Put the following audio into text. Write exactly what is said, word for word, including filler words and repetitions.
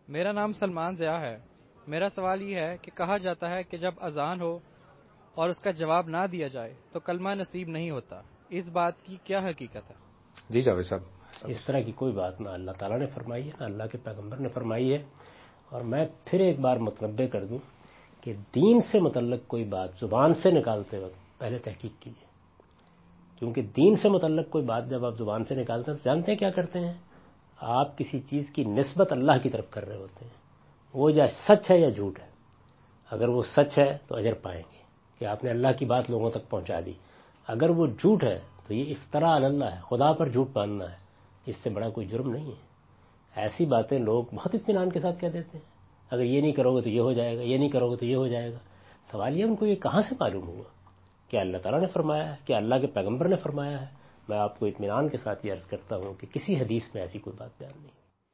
मेरा नाम सलमान ज़िया है। मेरा सवाल ये है कि कहा जाता है कि जब अजान हो और उसका जवाब ना दिया जाए तो कलमा नसीब नहीं होता। इस बात की क्या हकीकत है? जी जावेद साहब, इस तरह की कोई बात ना अल्लाह ताला ने फरमाई है ना अल्लाह के पैगंबर ने फरमाई है। और मैं फिर एक बार मुतनब्बे कर दूं कि दीन से मुतल्लक कोई बात जुबान से निकालते वक्त पहले तहकीक कीजिए, क्योंकि दीन से मुतल्लक कोई बात जब आप जुबान से निकालते हैं तो जानते हैं क्या करते हैं, आप किसी चीज़ की निस्बत अल्लाह की तरफ कर रहे होते हैं। वो या सच है या झूठ है। अगर वो सच है तो अजर पाएंगे कि आपने अल्लाह की बात लोगों तक पहुंचा दी। अगर वो झूठ है तो ये इफ्तरा अल्लाह है, खुदा पर झूठ मानना है। इससे बड़ा कोई जुर्म नहीं है। ऐसी बातें लोग बहुत इत्मीनान के साथ कह देते हैं, अगर ये नहीं करोगे तो ये हो जाएगा, ये नहीं करोगे तो ये हो जाएगा। सवाल ये उनको ये कहाँ से मालूम हुआ कि अल्लाह ताला ने फरमाया है, कि अल्लाह के पैगंबर ने फरमाया है? मैं आपको इत्मीनान के साथ ये अर्ज़ करता हूँ कि किसी हदीस में ऐसी कोई बात बयान नहीं।